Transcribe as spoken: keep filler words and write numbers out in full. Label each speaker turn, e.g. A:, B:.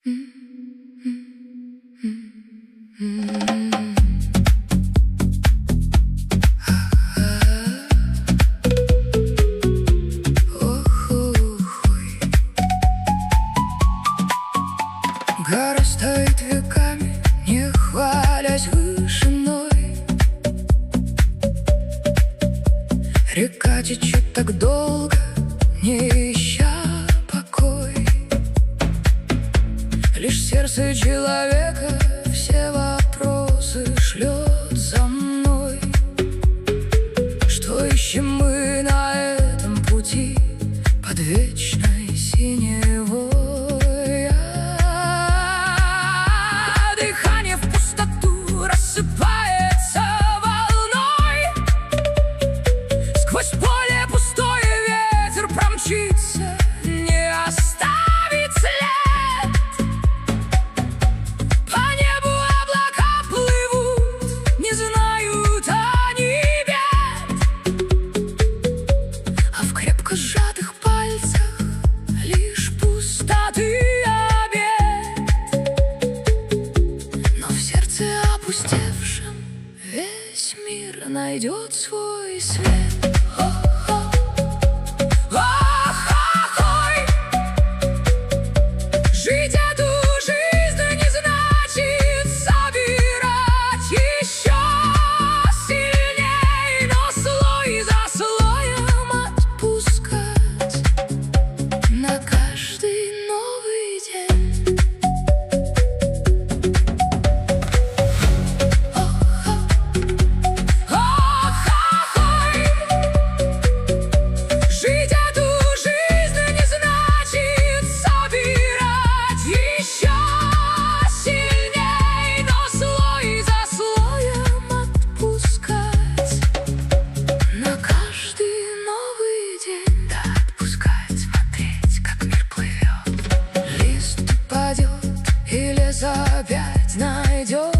A: Гора стоит веками, не хвалясь вышиной. Река течет так долго, не ища покой. Лишь сердце человека все вопросы шлет за мной. Что ищем мы на этом пути под вечной синевой? Дыхание в пустоту рассыпается волной. Сквозь поле пустое ветер промчится, не оставит след. По небу облака плывут, не знают они бед. А в крепко сжатых пальцах лишь пустоты обет. Но в сердце опустевшем весь мир найдет свой свет. Жить эту жизнь не значит собирать еще сильней, но слой за слоем отпускать на каждый новый день. Жить эту жизнь не значит собирать еще сильней, но слой за слоем отпускать на каждый новый день. Да, отпускать, смотреть, как мир плывет. Лист упадет и лес опять найдет